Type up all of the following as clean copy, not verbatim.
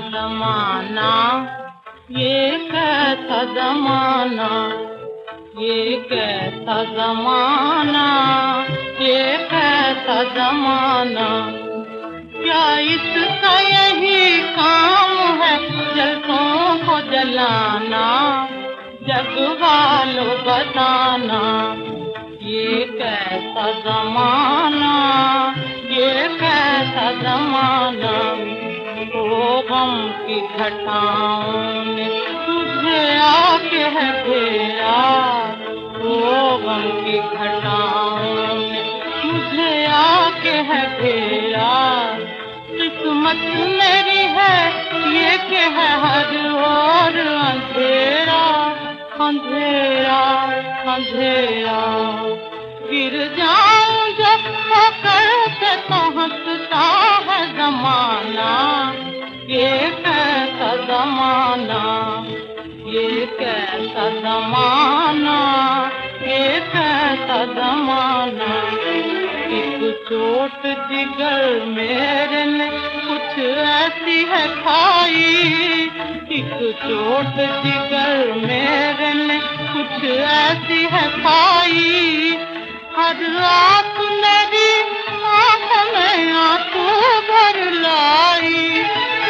जमाना, ये कैसा जमाना, ये कैसा जमाना, ये कैसा जमाना। क्या इसका यही काम है जलतों को जलाना, जग वालों बताना। ये कैसा जमाना, ये कैसा जमाना। ओ गम की घटाओं ने तुझे आके है घेरा, ओ गम की घटाओं ने मुझे आके है घेरा। किस्मत मेरी है ये कि है हर ओर अंधेरा, अंधेरा, अंधेरा। गिर जाऊं जब होकर से तो हंसता है जमाना। ये कैसा जमाना, ये कैसा जमाना, ये कैसा जमाना। एक चोट जिगर मेरे ने कुछ ऐसी है खाई, एक चोट जिगर मेरे ने कुछ ऐसी है खाई। हर रात मेरी आँख में आंसू भर लाई।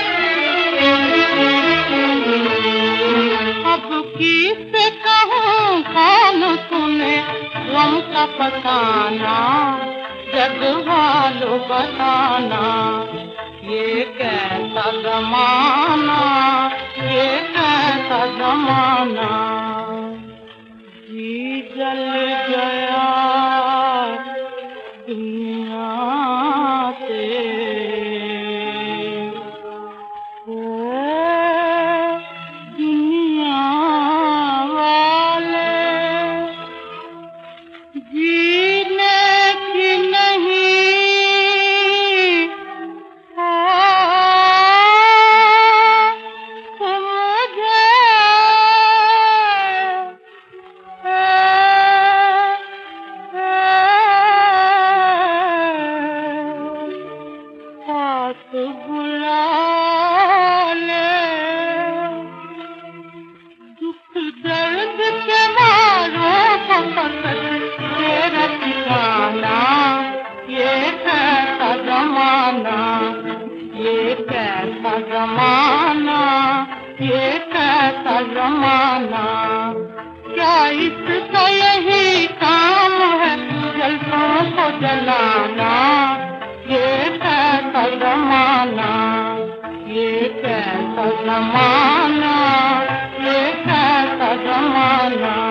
अब किसे कहूँ कौन सुने गम का फसाना, जग वालों बताना। ये कैसा जमाना, ये कैसा जमाना। जी जल गया दुनिया से, दुनिया वाले जीने की नहीं बुला ले। दुख दर्द के मारों को पकड़ तेरा ठिकाना। ये कैसा जमाना, ये कैसा जमाना, ये कैसा जमाना। क्या इसका यही काम है जलतों को जलाना। ये कैसा जमाना, ये कैसा जमाना, ये कैसा जमाना।